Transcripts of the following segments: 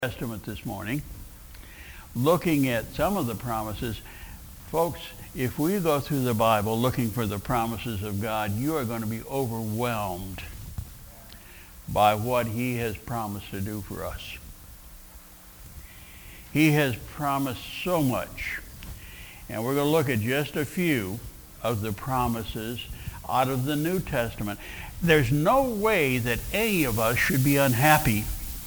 Testament this morning, looking at some of the promises. Folks, if we go through the Bible looking for the promises of God, you are going to be overwhelmed by what he has promised to do for us. He has promised so much. And we're going to look at just a few of the promises out of the New Testament. There's no way that any of us should be unhappy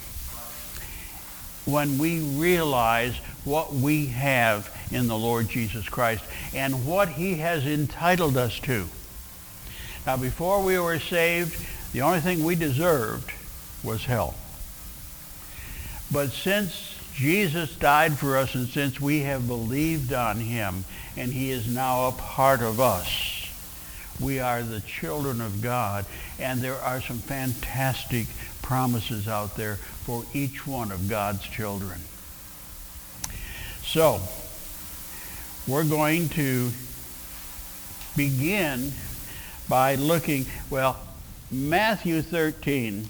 when we realize what we have in the Lord Jesus Christ and what he has entitled us to. Now, before we were saved, the only thing we deserved was hell. But since Jesus died for us and since we have believed on him and he is now a part of us, we are the children of God, and there are some fantastic promises out there for each one of God's children. So, we're going to begin by looking, Matthew 16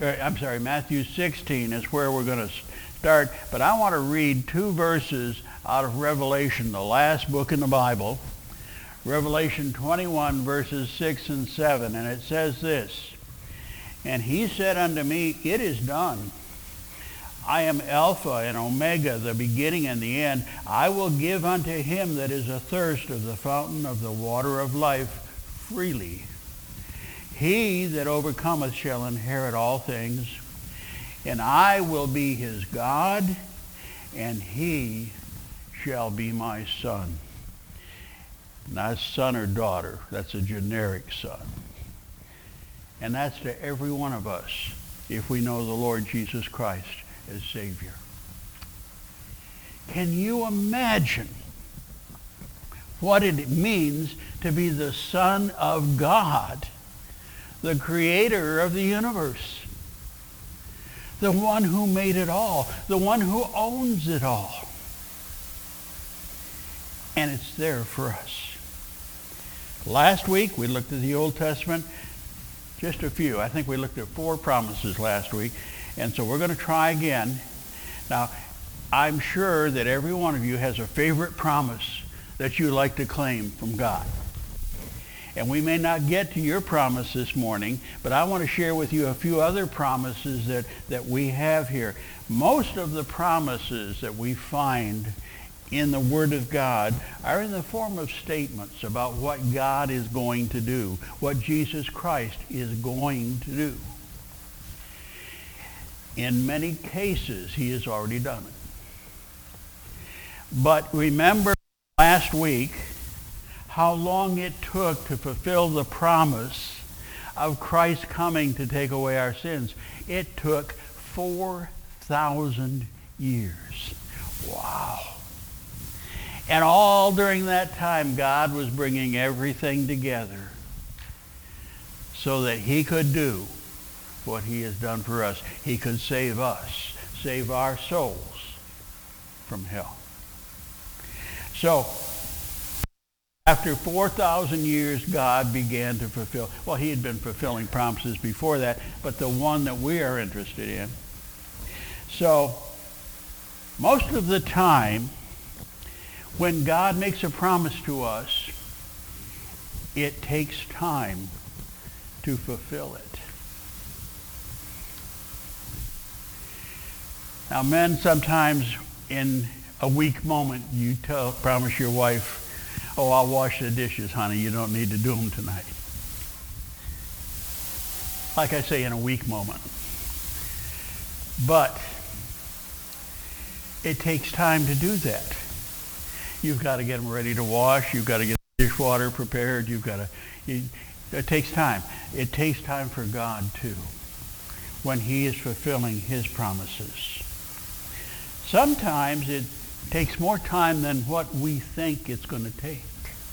is where we're going to start, but I want to read two verses out of Revelation, the last book in the Bible, Revelation 21, verses 6 and 7, and it says this, "And he said unto me, It is done. I am Alpha and Omega, the beginning and the end. I will give unto him that is athirst of the fountain of the water of life freely. He that overcometh shall inherit all things, and I will be his God, and he shall be my son." Not son or daughter. That's a generic son. And that's to every one of us if we know the Lord Jesus Christ as Savior. Can you imagine what it means to be the Son of God, the Creator of the universe, the one who made it all, the one who owns it all? And it's there for us. Last week we looked at the Old Testament, just a few. I think we looked at 4 promises last week. And so we're going to try again. Now, I'm sure that every one of you has a favorite promise that you like to claim from God. And we may not get to your promise this morning, but I want to share with you a few other promises that we have here. Most of the promises that we find in the Word of God are in the form of statements about what God is going to do, what Jesus Christ is going to do. In many cases, he has already done it. But remember last week how long it took to fulfill the promise of Christ coming to take away our sins. It took 4,000 years. Wow. And all during that time, God was bringing everything together so that he could do what he has done for us. He could save us, save our souls from hell. So, after 4,000 years, God began to fulfill. Well, he had been fulfilling promises before that, but the one that we are interested in. So, most of the time, when God makes a promise to us, it takes time to fulfill it. Now, men, sometimes in a weak moment, you promise your wife, "Oh, I'll wash the dishes, honey. You don't need to do them tonight." Like I say, in a weak moment. But it takes time to do that. You've got to get them ready to wash. You've got to get the dishwater prepared. It takes time. It takes time for God, too, when he is fulfilling his promises. Sometimes it takes more time than what we think it's going to take.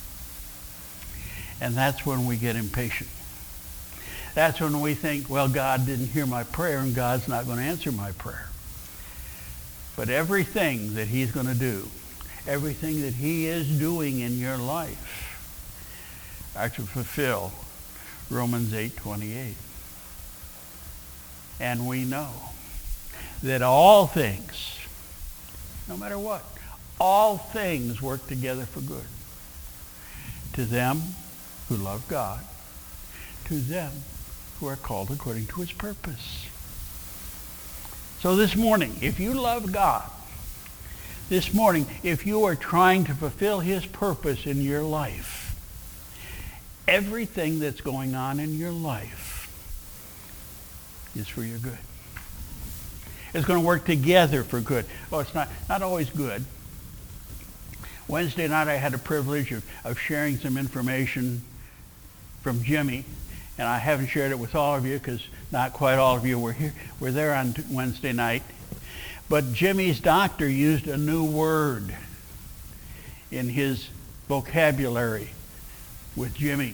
And that's when we get impatient. That's when we think, well, God didn't hear my prayer and God's not going to answer my prayer. But everything that he's going to do, everything that he is doing in your life, are to fulfill Romans 8:28. And we know that all things, no matter what, all things work together for good. To them who love God, to them who are called according to his purpose. So this morning, if you love God, this morning, if you are trying to fulfill his purpose in your life, everything that's going on in your life is for your good. It's going to work together for good. Well, it's not always good. Wednesday night I had the privilege of sharing some information from Jimmy, and I haven't shared it with all of you because not quite all of you were there on Wednesday night. But Jimmy's doctor used a new word in his vocabulary with Jimmy.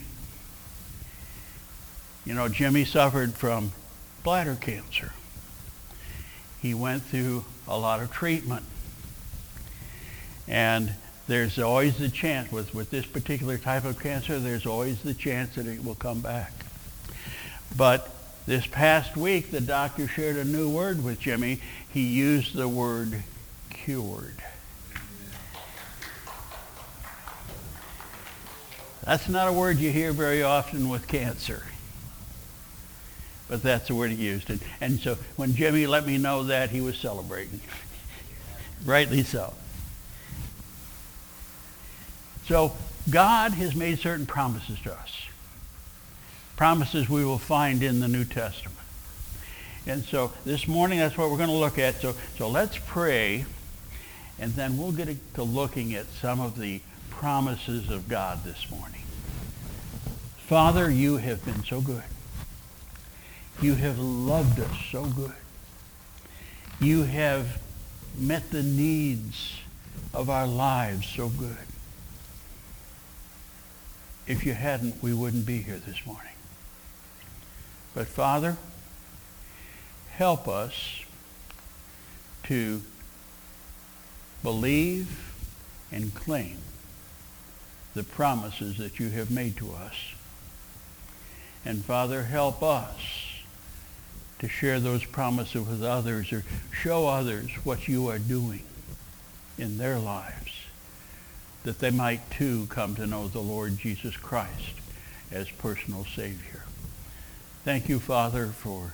You know, Jimmy suffered from bladder cancer. He went through a lot of treatment. And there's always the chance, with this particular type of cancer, there's always the chance that it will come back. But this past week, the doctor shared a new word with Jimmy. He used the word cured. That's not a word you hear very often with cancer. But that's the word he used. And so when Jimmy let me know that, he was celebrating. Rightly so. So God has made certain promises to us. Promises we will find in the New Testament. And so this morning, that's what we're going to look at. So let's pray, and then we'll get to looking at some of the promises of God this morning. Father, you have been so good. You have loved us so good. You have met the needs of our lives so good. If you hadn't, we wouldn't be here this morning. But Father, help us to believe and claim the promises that you have made to us. And Father, help us to share those promises with others, or show others what you are doing in their lives, that they might too come to know the Lord Jesus Christ as personal Savior. Thank you, Father, for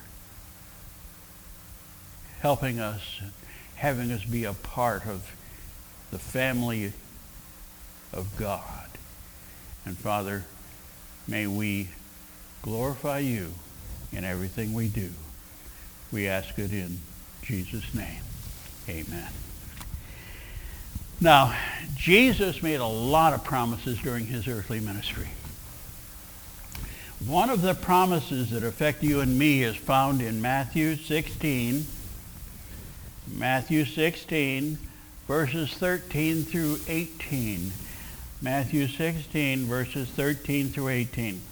helping us, having us be a part of the family of God. And Father, may we glorify you in everything we do. We ask it in Jesus' name. Amen. Now, Jesus made a lot of promises during his earthly ministry. One of the promises that affect you and me is found in Matthew 16. Matthew 16, verses 13 through 18. Matthew 16, verses 13 through 18.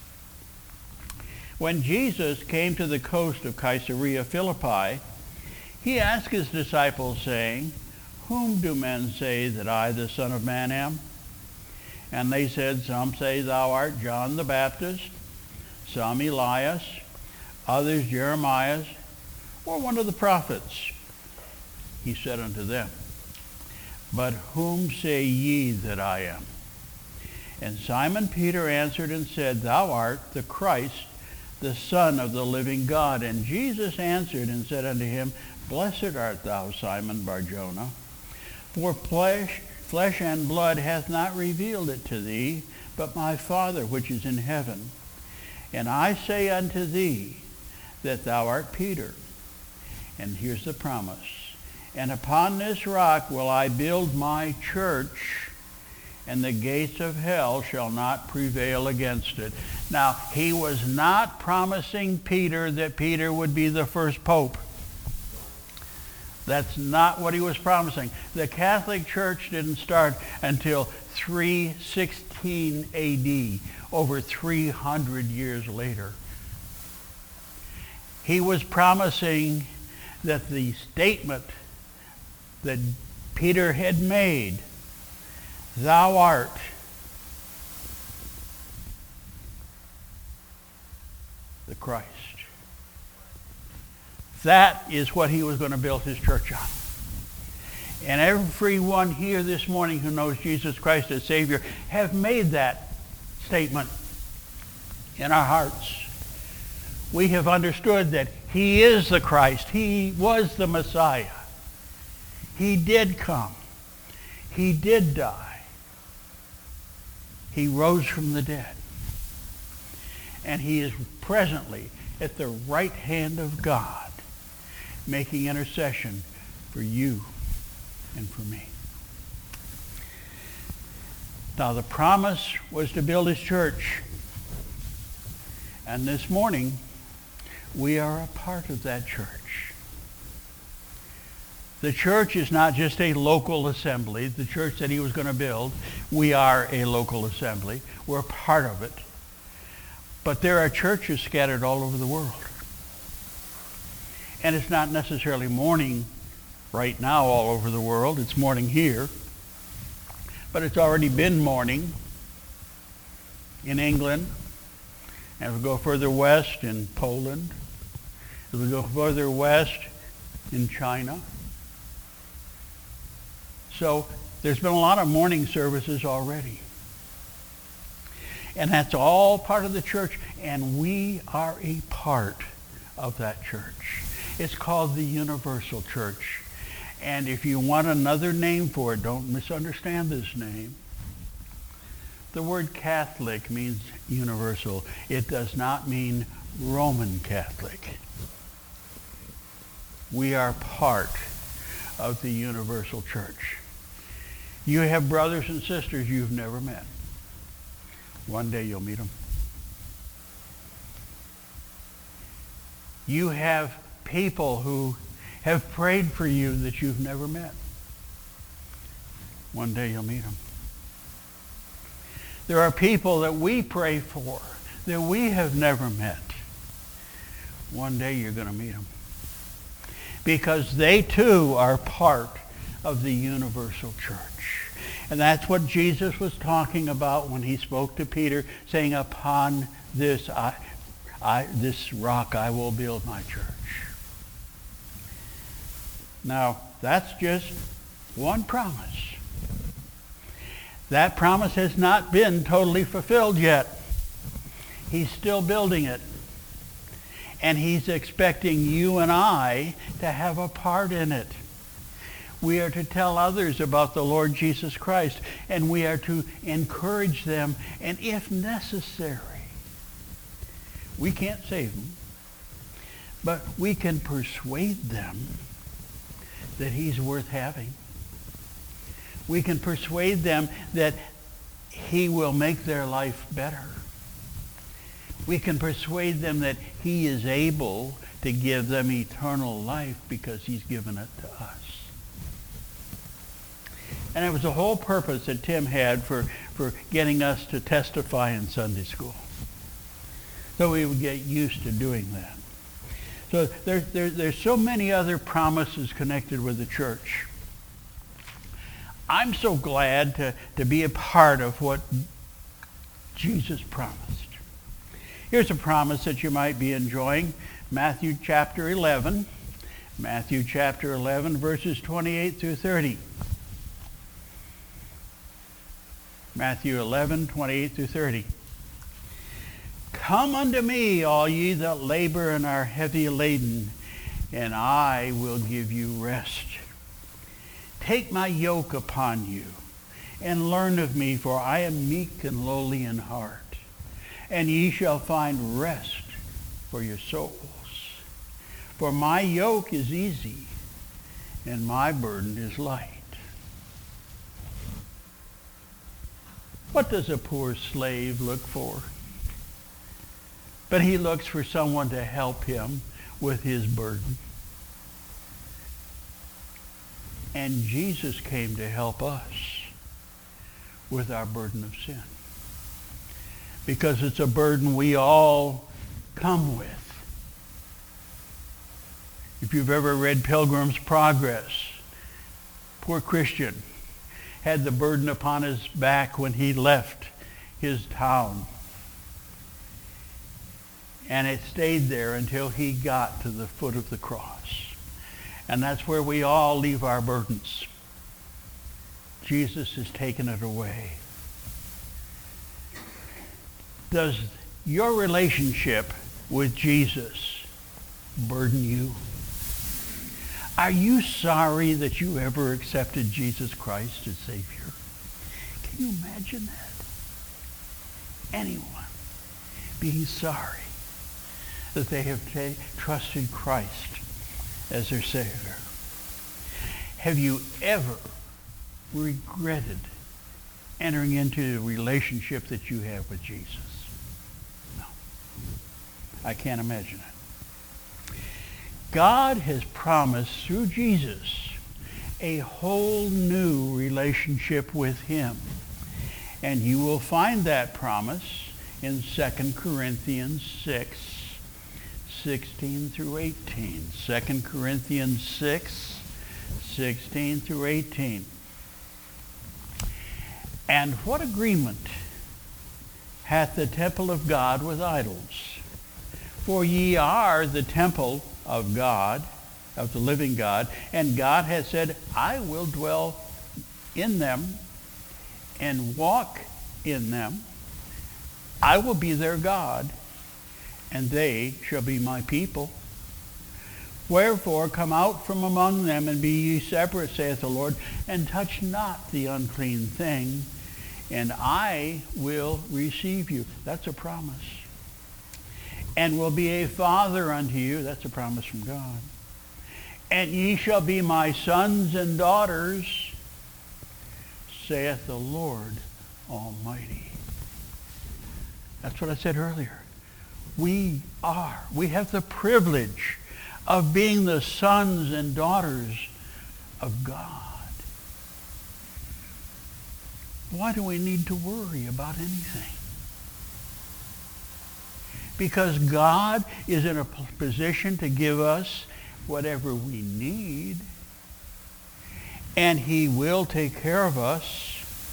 When Jesus came to the coast of Caesarea Philippi, he asked his disciples, saying, "Whom do men say that I, the Son of Man, am?" And they said, "Some say thou art John the Baptist, some Elias, others Jeremiah, or one of the prophets." He said unto them, "But whom say ye that I am?" And Simon Peter answered and said, "Thou art the Christ, the Son of the living God." And Jesus answered and said unto him, "Blessed art thou, Simon Bar-Jonah, for flesh and blood hath not revealed it to thee, but my Father which is in heaven. And I say unto thee that thou art Peter." And here's the promise. "And upon this rock will I build my church, and the gates of hell shall not prevail against it." Now, he was not promising Peter that Peter would be the first pope. That's not what he was promising. The Catholic Church didn't start until 316 AD, over 300 years later. He was promising that the statement that Peter had made, "Thou art the Christ. That is what he was going to build his church on. And everyone here this morning who knows Jesus Christ as Savior have made that statement in our hearts. We have understood that he is the Christ. He was the Messiah. He did come. He did die. He rose from the dead. And he is presently at the right hand of God, making intercession for you and for me. Now, the promise was to build his church. And this morning, we are a part of that church. The church is not just a local assembly. The church that he was going to build, we are a local assembly. We're a part of it. But there are churches scattered all over the world. And it's not necessarily morning right now all over the world. It's morning here. But it's already been morning in England. And we go further west in Poland. As we go further west in China. So there's been a lot of morning services already. And that's all part of the church, and we are a part of that church. It's called the Universal Church. And if you want another name for it, don't misunderstand this name. The word Catholic means universal. It does not mean Roman Catholic. We are part of the Universal Church. You have brothers and sisters you've never met. One day you'll meet them. You have people who have prayed for you that you've never met. One day you'll meet them. There are people that we pray for that we have never met. One day you're going to meet them. Because they too are part of the Universal Church. And that's what Jesus was talking about when he spoke to Peter, saying, upon this this rock I will build my church. Now, that's just one promise. That promise has not been totally fulfilled yet. He's still building it. And he's expecting you and I to have a part in it. We are to tell others about the Lord Jesus Christ, and we are to encourage them, and if necessary, we can't save them, but we can persuade them that he's worth having. We can persuade them that he will make their life better. We can persuade them that he is able to give them eternal life because he's given it to us. And it was the whole purpose that Tim had for getting us to testify in Sunday school. So we would get used to doing that. So there's so many other promises connected with the church. I'm so glad to be a part of what Jesus promised. Here's a promise that you might be enjoying. Matthew chapter 11. Matthew chapter 11, verses 28 through 30. Matthew 11, 28 through 30. Come unto me, all ye that labor and are heavy laden, and I will give you rest. Take my yoke upon you, and learn of me, for I am meek and lowly in heart, and ye shall find rest for your souls. For my yoke is easy, and my burden is light. What does a poor slave look for? But he looks for someone to help him with his burden. And Jesus came to help us with our burden of sin. Because it's a burden we all come with. If you've ever read Pilgrim's Progress, poor Christian had the burden upon his back when he left his town. And it stayed there until he got to the foot of the cross. And that's where we all leave our burdens. Jesus has taken it away. Does your relationship with Jesus burden you? Are you sorry that you ever accepted Jesus Christ as Savior? Can you imagine that? Anyone being sorry that they have trusted Christ as their Savior. Have you ever regretted entering into the relationship that you have with Jesus? No. I can't imagine it. God has promised through Jesus a whole new relationship with him. And you will find that promise in 2 Corinthians 6, 16 through 18. 2 Corinthians 6, 16 through 18. And what agreement hath the temple of God with idols? For ye are the temple of God, of the living God, and God hath said, I will dwell in them and walk in them. I will be their God, and they shall be my people. Wherefore come out from among them, and be ye separate, saith the Lord, and touch not the unclean thing, and I will receive you. That's a promise. And will be a father unto you. That's a promise from God. And ye shall be my sons and daughters, saith the Lord Almighty. That's what I said earlier. We have the privilege of being the sons and daughters of God. Why do we need to worry about anything? Because God is in a position to give us whatever we need, and he will take care of us.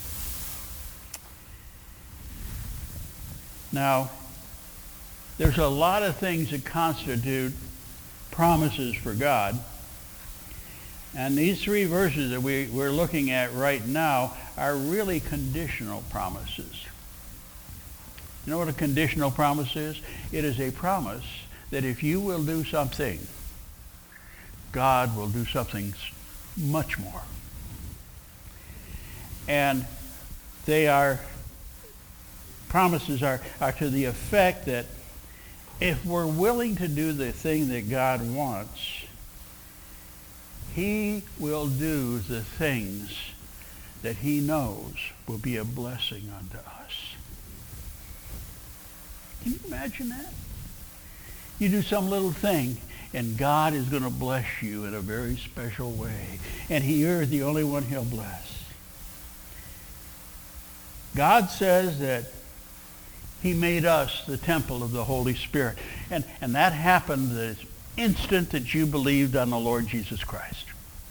Now, there's a lot of things that constitute promises for God. And these three verses that we're looking at right now are really conditional promises. You know what a conditional promise is? It is a promise that if you will do something, God will do something much more. And promises are to the effect that if we're willing to do the thing that God wants, he will do the things that he knows will be a blessing unto us. Can you imagine that? You do some little thing, and God is going to bless you in a very special way. And you're the only one he'll bless. God says that he made us the temple of the Holy Spirit. And that happened the instant that you believed on the Lord Jesus Christ.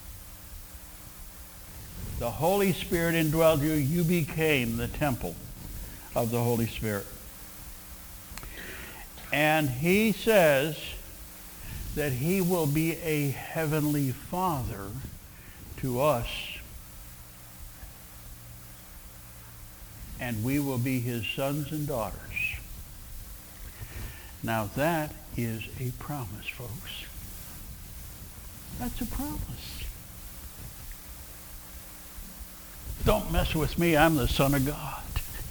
The Holy Spirit indwelled you. You became the temple of the Holy Spirit. And he says that he will be a heavenly Father to us. And we will be his sons and daughters. Now that is a promise, folks. That's a promise. Don't mess with me. I'm the Son of God.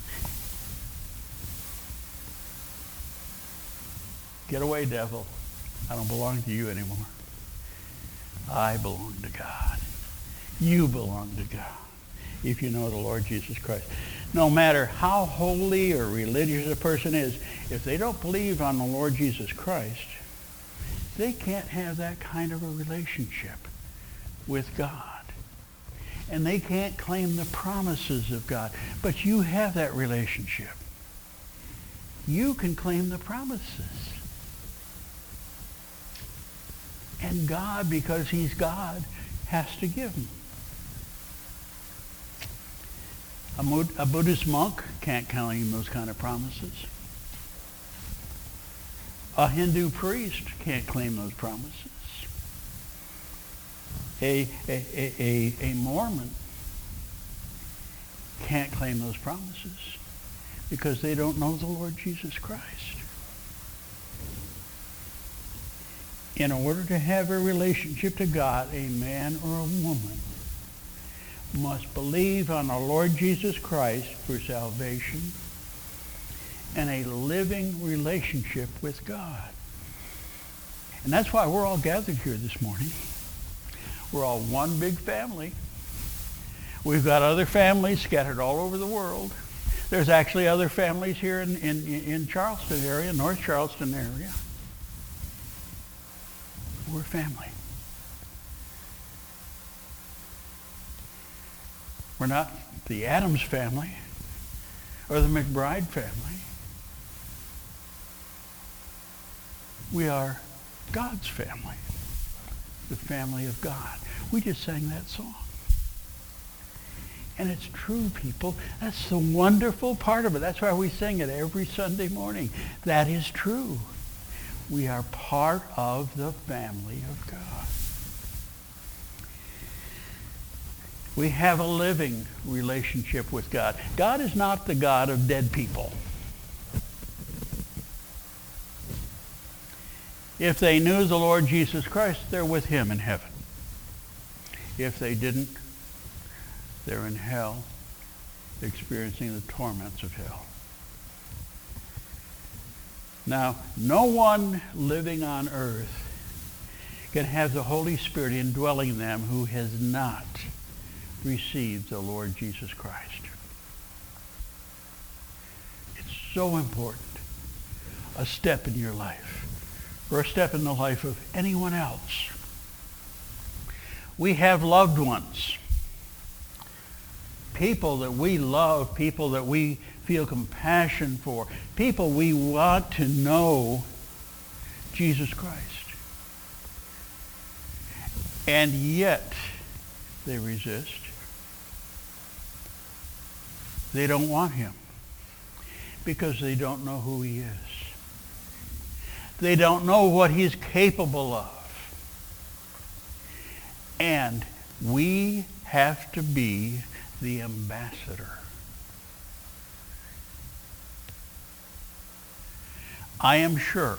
Get away, devil. I don't belong to you anymore. I belong to God. You belong to God if you know the Lord Jesus Christ. No matter how holy or religious a person is, if they don't believe on the Lord Jesus Christ, they can't have that kind of a relationship with God. And they can't claim the promises of God. But you have that relationship. You can claim the promises. And God, because he's God, has to give them. A Buddhist monk can't claim those kind of promises. A Hindu priest can't claim those promises. A Mormon can't claim those promises because they don't know the Lord Jesus Christ. In order to have a relationship to God, a man or a woman must believe on the Lord Jesus Christ for salvation and a living relationship with God. And that's why we're all gathered here this morning. We're all one big family. We've got other families scattered all over the world. There's actually other families here in Charleston area, North Charleston area. We're family. We're not the Adams family or the McBride family. We are God's family, the family of God. We just sang that song. And it's true, people. That's the wonderful part of it. That's why we sing it every Sunday morning. That is true. We are part of the family of God. We have a living relationship with God. God is not the God of dead people. If they knew the Lord Jesus Christ, they're with him in heaven. If they didn't, they're in hell, experiencing the torments of hell. Now, no one living on earth can have the Holy Spirit indwelling them who has not received the Lord Jesus Christ. It's so important. A step in your life, or a step in the life of anyone else. We have loved ones. People that we love, people that we feel compassion for, people we want to know Jesus Christ. And yet they resist. They don't want him because they don't know who he is. They don't know what he's capable of. And we have to be the ambassador. I am sure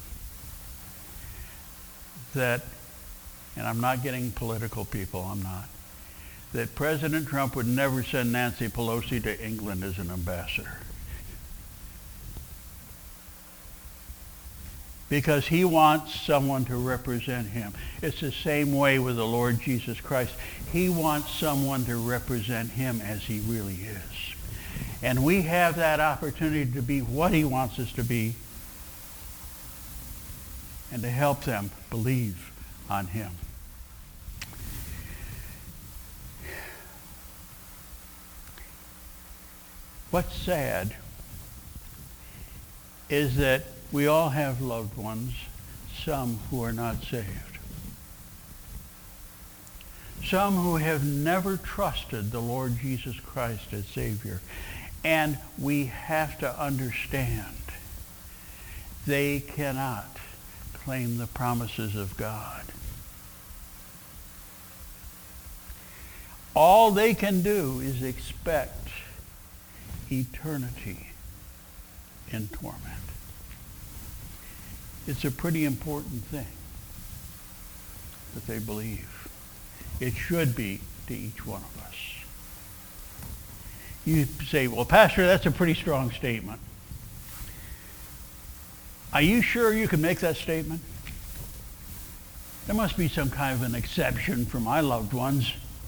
that, and I'm not getting political, people, I'm not, that President Trump would never send Nancy Pelosi to England as an ambassador. Because he wants someone to represent him. It's the same way with the Lord Jesus Christ. He wants someone to represent him as he really is. And we have that opportunity to be what he wants us to be and to help them believe on him. What's sad is that we all have loved ones, some who are not saved. Some who have never trusted the Lord Jesus Christ as Savior. And we have to understand they cannot claim the promises of God. All they can do is expect eternity in torment. It's a pretty important thing that they believe. It should be to each one of us. You say, well, Pastor, that's a pretty strong statement. Are you sure you can make that statement? There must be some kind of an exception for my loved ones.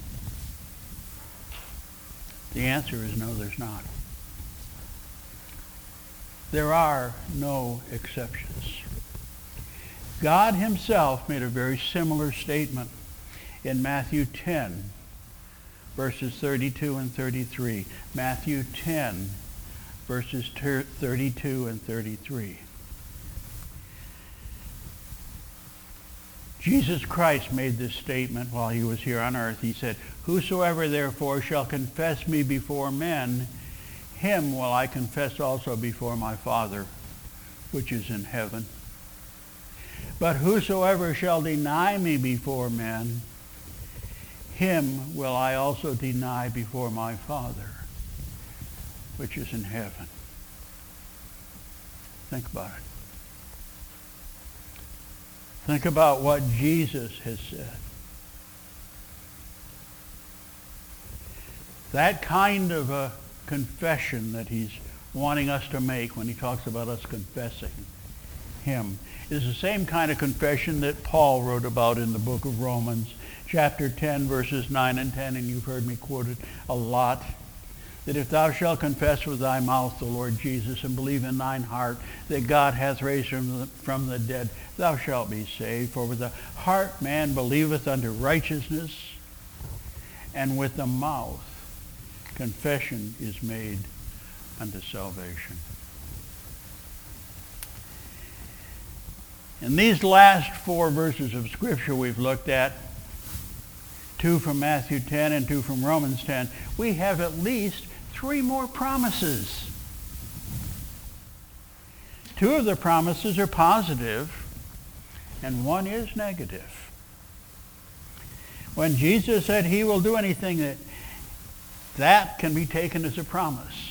The answer is no, there's not. There are no exceptions. God himself made a very similar statement in Matthew 10, verses 32 and 33. Matthew 10, verses 32 and 33. Jesus Christ made this statement while he was here on earth. He said, "Whosoever therefore shall confess me before men, him will I confess also before my Father, which is in heaven." But whosoever shall deny me before men, him will I also deny before my Father, which is in heaven. Think about it. Think about what Jesus has said. That kind of a confession that he's wanting us to make when he talks about us confessing him is the same kind of confession that Paul wrote about in the book of Romans, chapter 10, verses 9 and 10, and you've heard me quote it a lot, that if thou shalt confess with thy mouth the Lord Jesus and believe in thine heart that God hath raised him from the dead, thou shalt be saved. For with the heart man believeth unto righteousness, and with the mouth confession is made unto salvation. In these last 4 verses of Scripture we've looked at, 2 from Matthew 10 and 2 from Romans 10, we have at least 3 more promises. 2 of the promises are positive, and 1 is negative. When Jesus said he will do anything, that can be taken as a promise.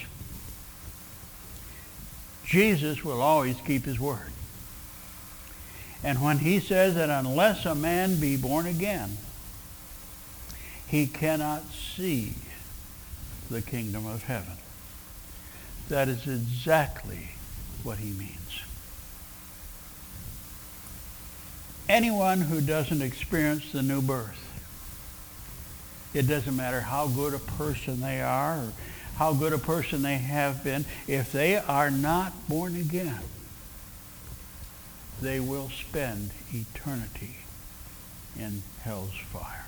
Jesus will always keep his word. And when he says that unless a man be born again, he cannot see the kingdom of heaven, that is exactly what he means. Anyone who doesn't experience the new birth, it doesn't matter how good a person they are or how good a person they have been, if they are not born again, they will spend eternity in hell's fire.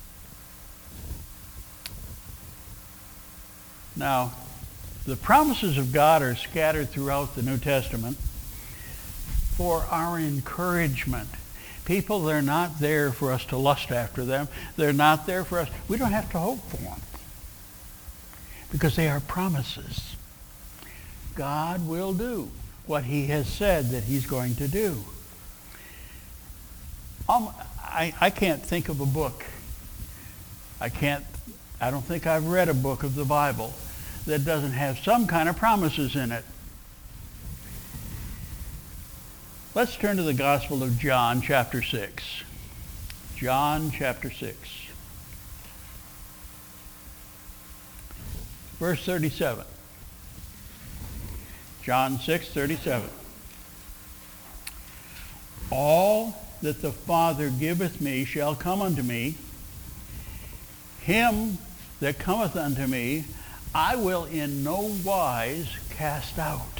Now, the promises of God are scattered throughout the New Testament for our encouragement. People, they're not there for us to lust after them. They're not there for us. We don't have to hope for them because they are promises. God will do what he has said that he's going to do. I can't think of a book. I don't think I've read a book of the Bible that doesn't have some kind of promises in it. Let's turn to the Gospel of John, chapter 6. John, chapter 6. Verse 37. John 6:37. All that the Father giveth me shall come unto me. Him that cometh unto me, I will in no wise cast out.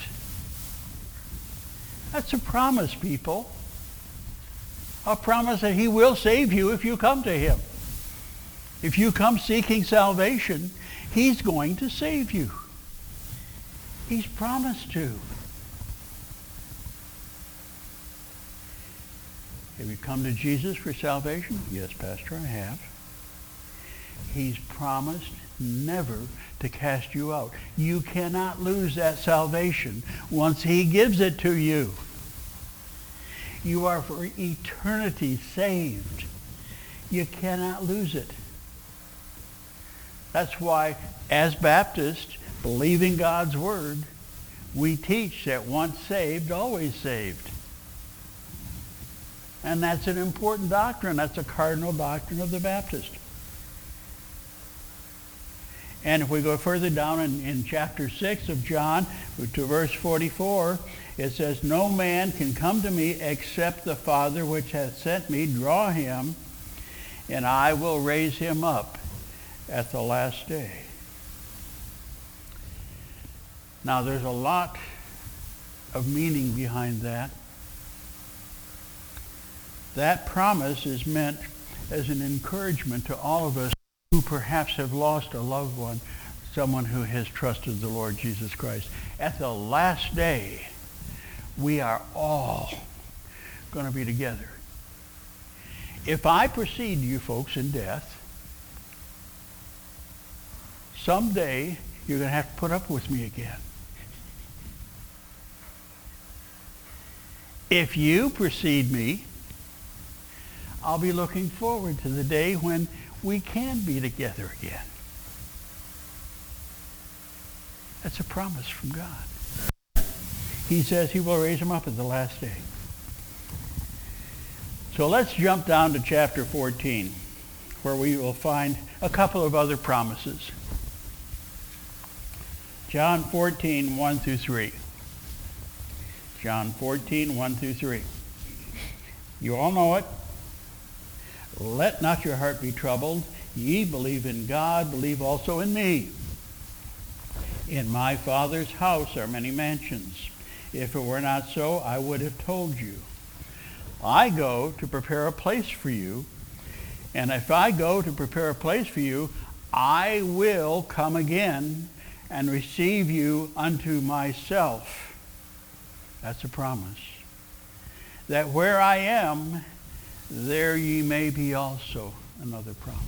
That's a promise, people. A promise that he will save you if you come to him. If you come seeking salvation, he's going to save you. He's promised to. Have you come to Jesus for salvation? Yes, Pastor, I have. He's promised never to cast you out. You cannot lose that salvation once he gives it to you. You are for eternity saved. You cannot lose it. That's why, as Baptists, believing God's word, we teach that once saved, always saved. And that's an important doctrine. That's a cardinal doctrine of the Baptist. And if we go further down in chapter 6 of John to verse 44, it says, no man can come to me except the Father which hath sent me draw him, and I will raise him up at the last day. Now there's a lot of meaning behind that. That promise is meant as an encouragement to all of us who perhaps have lost a loved one, someone who has trusted the Lord Jesus Christ. At the last day, we are all going to be together. If I precede you folks in death, someday you're going to have to put up with me again. If you precede me, I'll be looking forward to the day when we can be together again. That's a promise from God. He says he will raise him up at the last day. So let's jump down to chapter 14, where we will find a couple of other promises. John 14, 1 through 3. John 14, 1 through 3. You all know it. Let not your heart be troubled. Ye believe in God, believe also in me. In my Father's house are many mansions. If it were not so, I would have told you. I go to prepare a place for you. And if I go to prepare a place for you, I will come again and receive you unto myself. That's a promise. That where I am, there ye may be also. Another promise.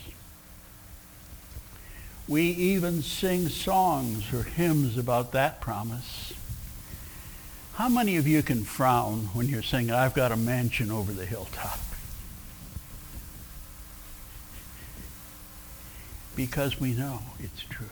We even sing songs or hymns about that promise. How many of you can frown when you're singing, I've got a mansion over the hilltop? Because we know it's true.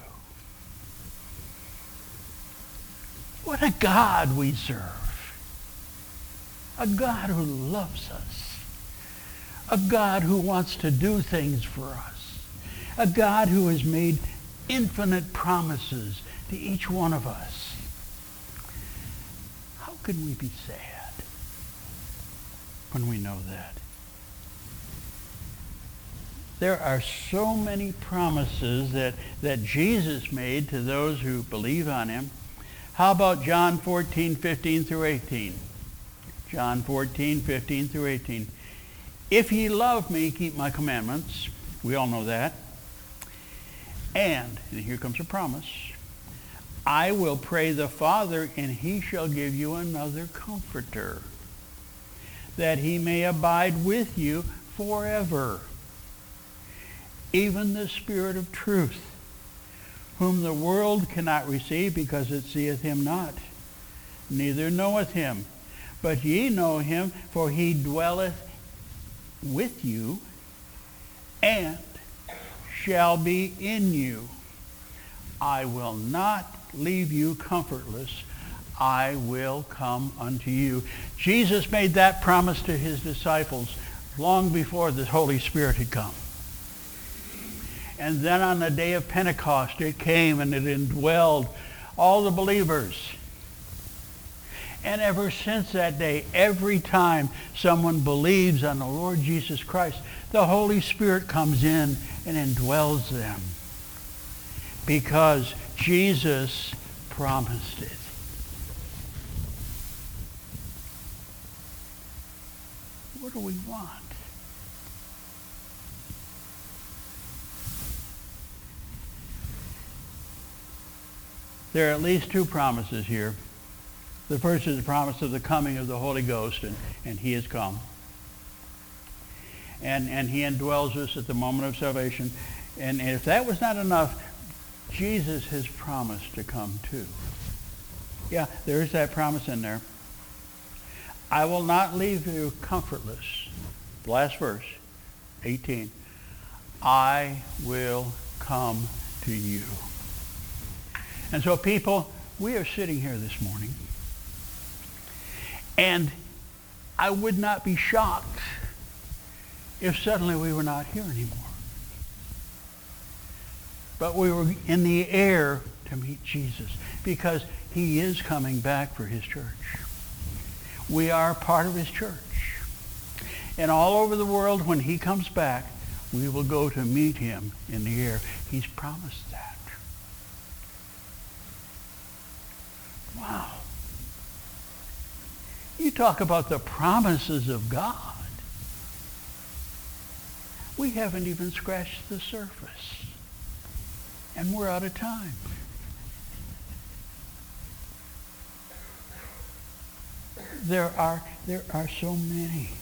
What a God we serve. A God who loves us. A God who wants to do things for us. A God who has made infinite promises to each one of us. How can we be sad when we know that? There are so many promises that Jesus made to those who believe on him. How about John 14, 15 through 18? John 14, 15 through 18. If ye love me, keep my commandments. We all know that. And here comes a promise. I will pray the Father, and he shall give you another comforter, that he may abide with you forever. Even the Spirit of truth, whom the world cannot receive, because it seeth him not, neither knoweth him. But ye know him, for he dwelleth with you, and shall be in you. I will not leave you comfortless. I will come unto you. Jesus made that promise to his disciples long before the Holy Spirit had come. And then on the day of Pentecost, it came and it indwelled all the believers. And ever since that day, every time someone believes on the Lord Jesus Christ, the Holy Spirit comes in and indwells them. Because Jesus promised it. What do we want? There are at least two promises here. The first is the promise of the coming of the Holy Ghost, and he has come. And he indwells us at the moment of salvation. And if that was not enough, Jesus has promised to come too. Yeah, there is that promise in there. I will not leave you comfortless. The last verse, 18. I will come to you. And so people, we are sitting here this morning, and I would not be shocked if suddenly we were not here anymore. But we were in the air to meet Jesus, because he is coming back for his church. We are part of his church. And all over the world, when he comes back, we will go to meet him in the air. He's promised that. Wow. You talk about the promises of God. We haven't even scratched the surface. And we're out of time. There are so many.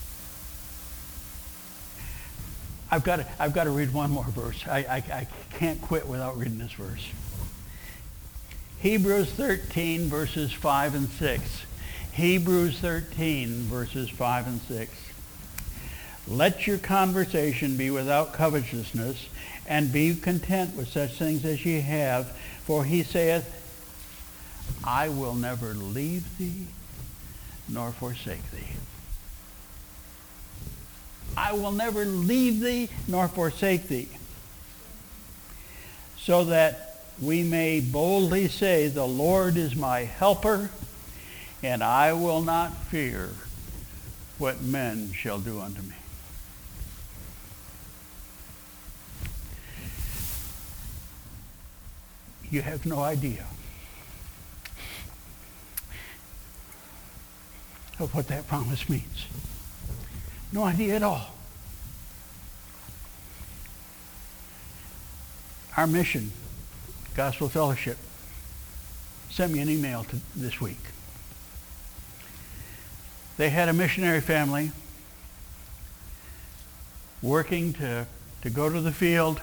I've got to read one more verse. I can't quit without reading this verse. Hebrews 13, verses 5 and 6. Hebrews 13, verses 5 and 6. Let your conversation be without covetousness, and be content with such things as ye have. For he saith, I will never leave thee nor forsake thee. I will never leave thee nor forsake thee. So that we may boldly say, the Lord is my helper, and I will not fear what men shall do unto me. You have no idea of what that promise means. No idea at all. Our mission, Gospel Fellowship, sent me an email this week. They had a missionary family working to go to the field.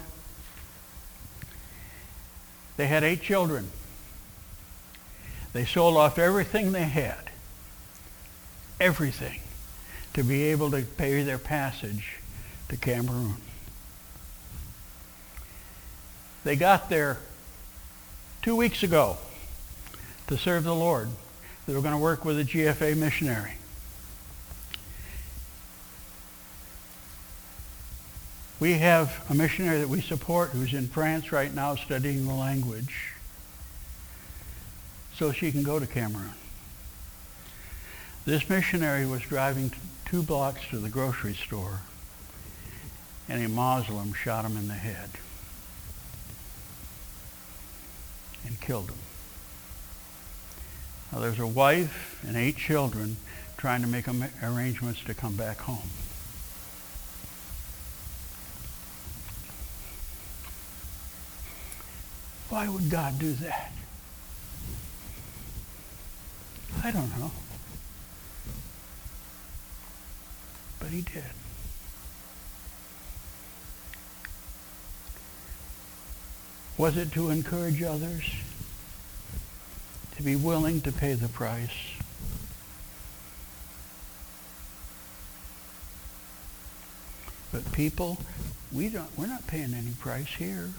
They had 8 children. They sold off everything they had, everything, to be able to pay their passage to Cameroon. They got there 2 weeks ago to serve the Lord. They were going to work with a GFA missionary. We have a missionary that we support who's in France right now studying the language so she can go to Cameroon. This missionary was driving 2 blocks to the grocery store, and a Muslim shot him in the head and killed him. Now there's a wife and 8 children trying to make arrangements to come back home. Why would God do that? I don't know. But he did. Was it to encourage others to be willing to pay the price? But people, we're not paying any price here.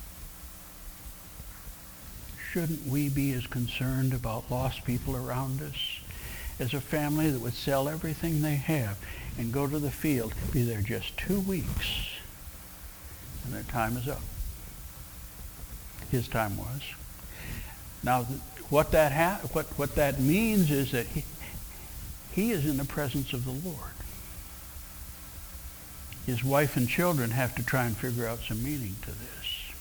Shouldn't we be as concerned about lost people around us as a family that would sell everything they have and go to the field, be there just 2 weeks, and their time is up? His time was. Now, what that means is that he is in the presence of the Lord. His wife and children have to try and figure out some meaning to this.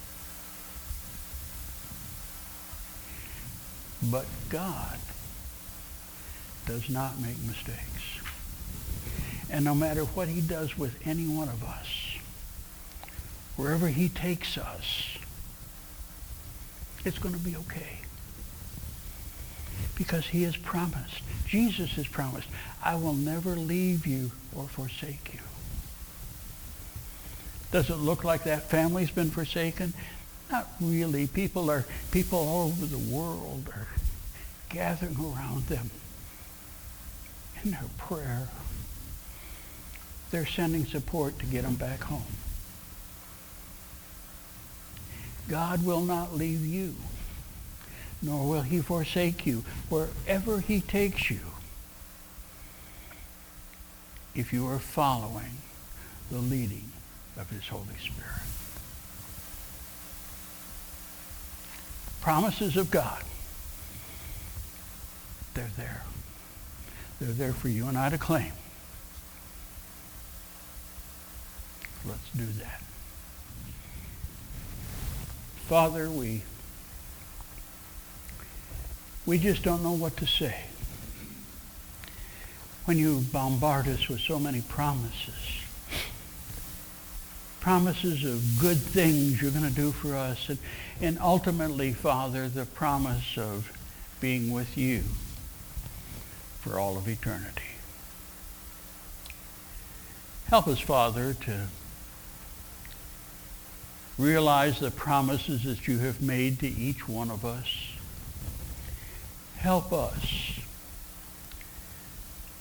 But God does not make mistakes. And no matter what he does with any one of us, wherever he takes us, it's going to be okay. Because he has promised, Jesus has promised, I will never leave you or forsake you. Does it look like that family's been forsaken? Not really. People all over the world are gathering around them in their prayer. They're sending support to get them back home. God will not leave you, nor will he forsake you wherever he takes you, if you are following the leading of his Holy Spirit. Promises of God, they're there. They're there for you and I to claim. Let's do that. Father, we just don't know what to say when you bombard us with so many promises. Promises of good things you're going to do for us. And ultimately, Father, the promise of being with you for all of eternity. Help us, Father, to realize the promises that you have made to each one of us. Help us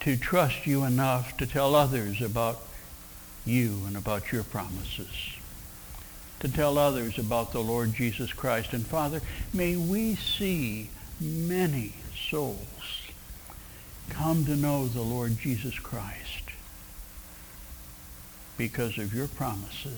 to trust you enough to tell others about you and about your promises, to tell others about the Lord Jesus Christ. And Father, may we see many souls come to know the Lord Jesus Christ because of your promises.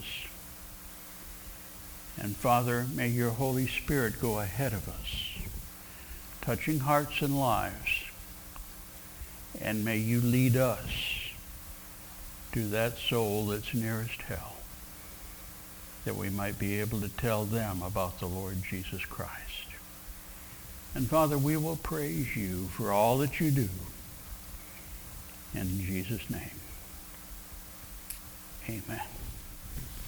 And Father, may your Holy Spirit go ahead of us, touching hearts and lives. And may you lead us to that soul that's nearest hell, that we might be able to tell them about the Lord Jesus Christ. And Father, we will praise you for all that you do. In Jesus' name, amen.